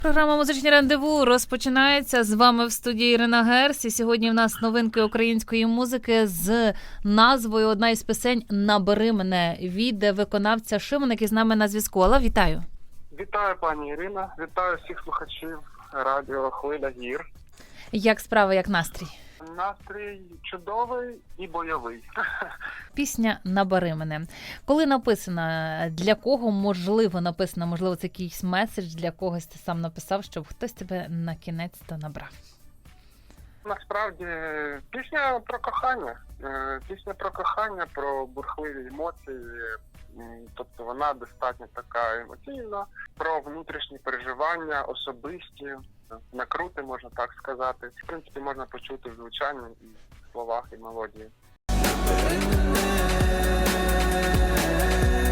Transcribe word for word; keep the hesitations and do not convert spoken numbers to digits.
Програма «Музичні рандеву» розпочинається. З вами в студії Ірина Герс. І сьогодні в нас новинки української музики з назвою одна із пісень «Набери мене» від виконавця Шимон, який з нами на зв'язку. Алло, вітаю. Вітаю, пані Ірина. Вітаю всіх слухачів радіо «Хвиля гір». Як справа, як настрій? Настрій чудовий і бойовий. Пісня «Набери мене». Коли написана, для кого можливо написана, можливо, це якийсь меседж, для когось ти сам написав, щоб хтось тебе на кінець-то набрав? Насправді, пісня про кохання. Е, Пісня про кохання, про бурхливі емоції. М, Тобто вона достатньо така емоційна, про внутрішні переживання, особисті, накрути, можна так сказати. В принципі, можна почути в звучанні, і в словах, і мелодії.